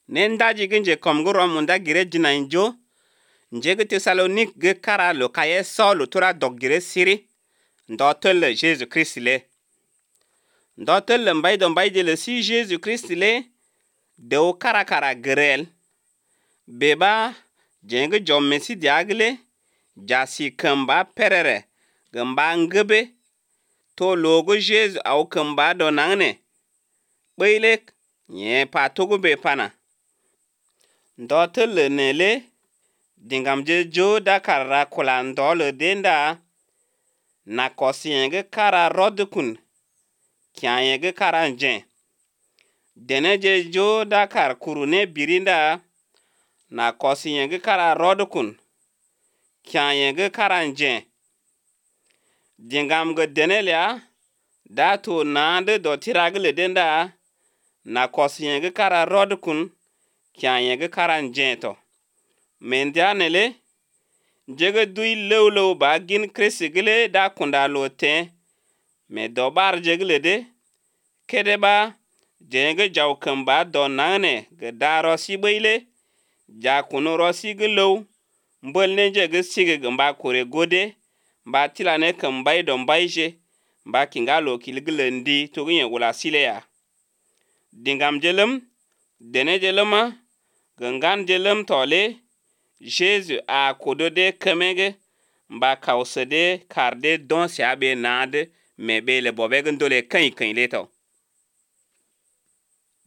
Nenda jiginje komguro munda gire jina injo. Njege Thessalonik ge kara lo kaye Saul tora dogire siri. Ndotel Jésus Christ le. Ndotel mbay do mbay de le si Jésus Christ le. De o kara gerel. Beba jenge jom mesi diagle. Jasi kamba perere. Gamba ngebe. To logo Jésus au kamba do nangne. Baylek. Nye pa togo be pana. Ndotel nele. Dingam je jo da kara kulando le denda. Na kosi yenge kara rodukun. Kya yenge kara njen. Dene je jo da kar kurune birinda. Na kosi yenge kara rodukun. Kya yenge kara njen. Dingam ge dene lea. Da to nande do tiragle denda. Na kosi yenge kara rodukun. Kya yenge kara njen to. Mendia nele. Jege dui lew ba gin Christ gile da kunda lo te. Me dobar jegle de. Kede ba. Jenge jaw kamba do nane. Ge da rosi bayle. Ja kuno rosi ge lew. Mbol ne jege sige gamba kore gode. Ba tilane kambay do mbayje. Ba kinga lo kilgile ndi. Toginye wula sile ya. Dingam jelem. Dene jelema. Gangan jelem tole. Jésus a kodo de kemege. Mba kawse de karde don siabe nade. Mebe le bobegen dole kany leto.